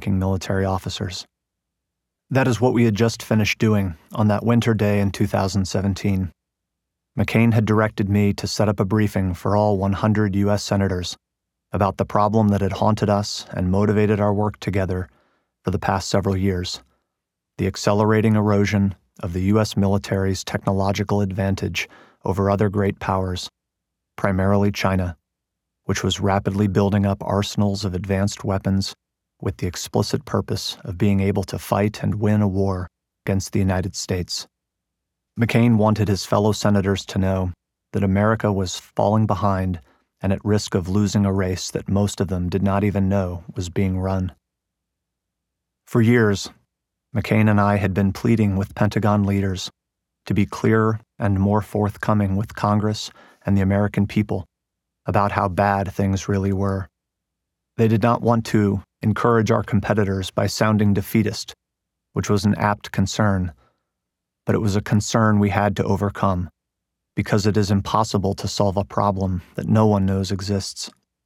high-ranking military officers. That is what we had just finished doing on that winter day in 2017. McCain had directed me to set up a briefing for all 100 U.S. senators about the problem that had haunted us and motivated our work together for the past several years: the accelerating erosion of the U.S. military's technological advantage over other great powers, primarily China, which was rapidly building up arsenals of advanced weapons with the explicit purpose of being able to fight and win a war against the United States. McCain wanted his fellow senators to know that America was falling behind and at risk of losing a race that most of them did not even know was being run. For years, McCain and I had been pleading with Pentagon leaders to be clearer and more forthcoming with Congress and the American people about how bad things really were. They did not want to encourage our competitors by sounding defeatist, which was an apt concern, but it was a concern we had to overcome, because it is impossible to solve a problem that no one knows exists.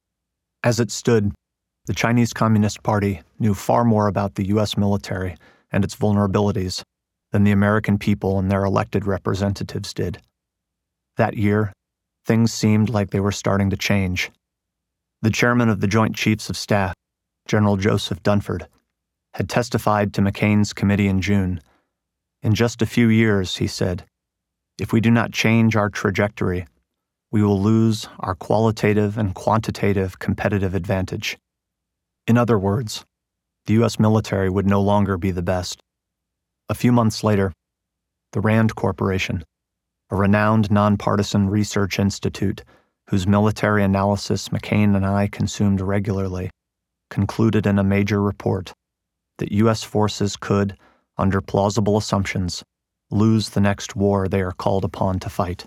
As it stood, the Chinese Communist Party knew far more about the U.S. military and its vulnerabilities than the American people and their elected representatives did. That year, things seemed like they were starting to change. The chairman of the Joint Chiefs of Staff, General Joseph Dunford, had testified to McCain's committee in June. In just a few years, he said, if we do not change our trajectory, we will lose our qualitative and quantitative competitive advantage. In other words, the U.S. military would no longer be the best. A few months later, the RAND Corporation, a renowned nonpartisan research institute whose military analysis McCain and I consumed regularly, concluded in a major report that U.S. forces could, under plausible assumptions, lose the next war they are called upon to fight.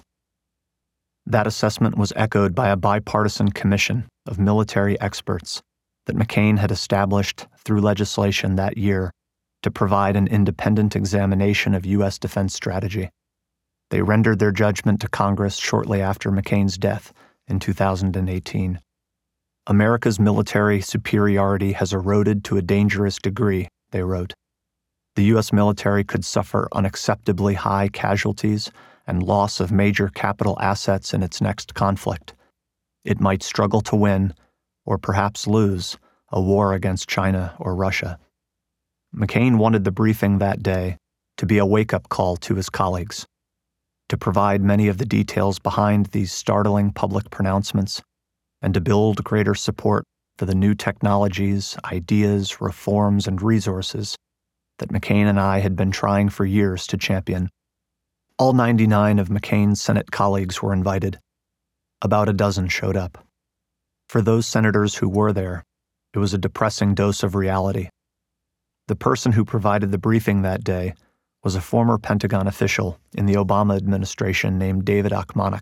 That assessment was echoed by a bipartisan commission of military experts that McCain had established through legislation that year to provide an independent examination of U.S. defense strategy. They rendered their judgment to Congress shortly after McCain's death in 2018. America's military superiority has eroded to a dangerous degree, they wrote. The U.S. military could suffer unacceptably high casualties and loss of major capital assets in its next conflict. It might struggle to win, or perhaps lose, a war against China or Russia. McCain wanted the briefing that day to be a wake-up call to his colleagues, to provide many of the details behind these startling public pronouncements, and to build greater support for the new technologies, ideas, reforms, and resources that McCain and I had been trying for years to champion. All 99 of McCain's Senate colleagues were invited. About a dozen showed up. For those senators who were there, it was a depressing dose of reality. The person who provided the briefing that day was a former Pentagon official in the Obama administration named David Akmanik.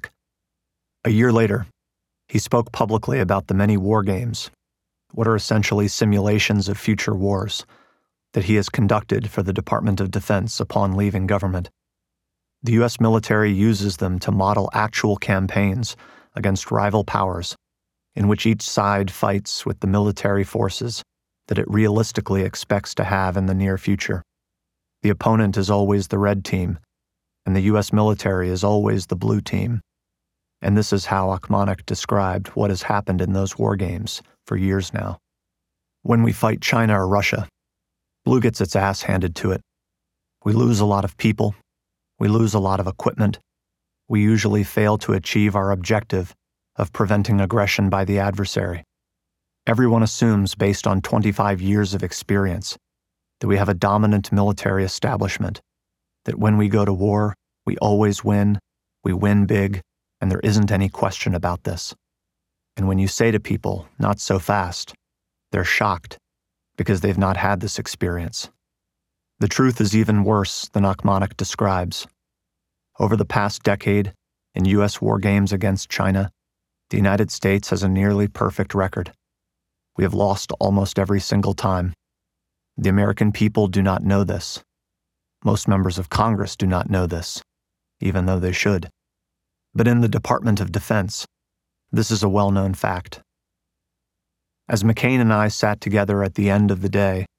A year later, he spoke publicly about the many war games, what are essentially simulations of future wars, that he has conducted for the Department of Defense upon leaving government. The U.S. military uses them to model actual campaigns against rival powers, in which each side fights with the military forces that it realistically expects to have in the near future. The opponent is always the red team, and the U.S. military is always the blue team. And this is how Akmanik described what has happened in those war games for years now. When we fight China or Russia, blue gets its ass handed to it. We lose a lot of people. We lose a lot of equipment. We usually fail to achieve our objective of preventing aggression by the adversary. Everyone assumes, based on 25 years of experience, that we have a dominant military establishment, that when we go to war, we always win, we win big, and there isn't any question about this. And when you say to people, not so fast, they're shocked because they've not had this experience. The truth is even worse than Akmanik describes. Over the past decade, in U.S. war games against China, the United States has a nearly perfect record. We have lost almost every single time. The American people do not know this. Most members of Congress do not know this, even though they should. But in the Department of Defense, this is a well-known fact. As McCain and I sat together at the end of the day